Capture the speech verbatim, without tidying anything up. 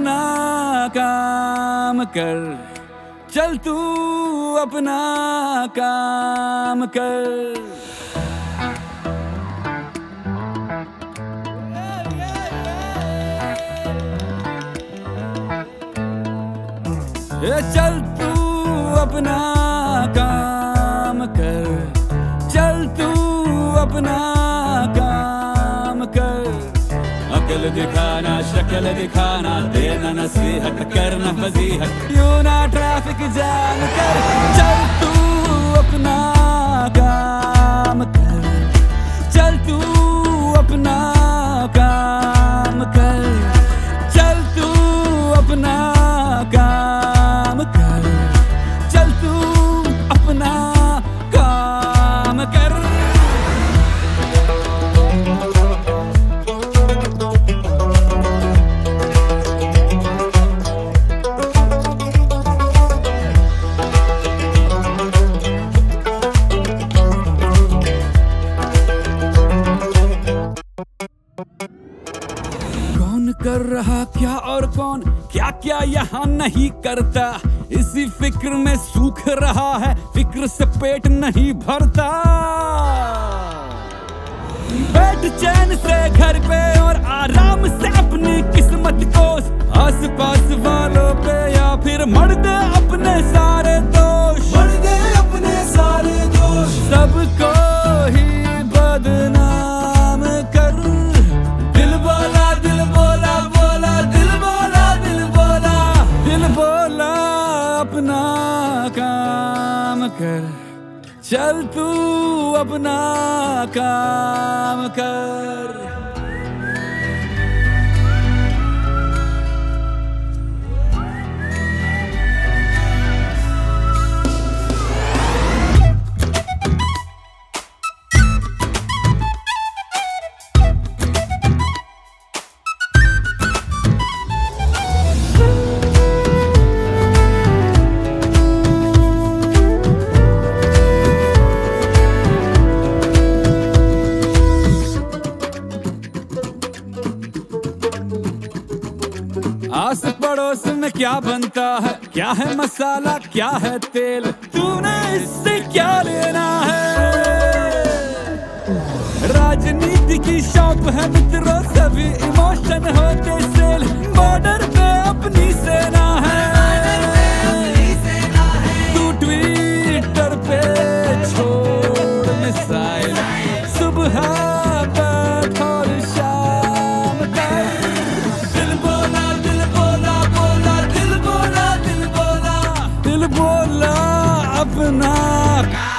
अपना काम कर, चल तू अपना काम कर। ए चल तू अपना काम कर, चल तू अपना काम कर। अकल दिखाना शक्ल दिखाना, देना नसीहत करना फजीहत, यूं ना ट्रैफिक जाम कर। चल तू अपना काम कर, चल तू अपना काम कर, चल तू अपना काम कर, चल तू अपना काम कर। कौन कर रहा क्या और कौन क्या क्या यहाँ नहीं करता, इसी फिक्र में सूख रहा है, फिक्र से पेट नहीं भरता। बैठ चैन से घर पे और आराम से अपनी किस्मत कोस, आस पास वालों पे या फिर मर दे अपने सारे दोष, मर दे अपने सारे दोष। सबको ही बदनाम कर, दिल बोला दिल बोला बोला दिल बोला दिल बोला दिल बोला अपना काम कर, चल तू अपना काम कर। आस पड़ोस में क्या बनता है, क्या है मसाला क्या है तेल, तूने इससे क्या लेना है। राजनीति की शॉप है मित्रों, सभी इमोशन होते सेल, बॉर्डर पे अपनी सेना है। तू ट्विटर पे छोड़ मिसाइल, सुबह तक और शाम तक। दिल बोला दिल बोला बोला दिल बोला दिल बोला दिल बोला अपना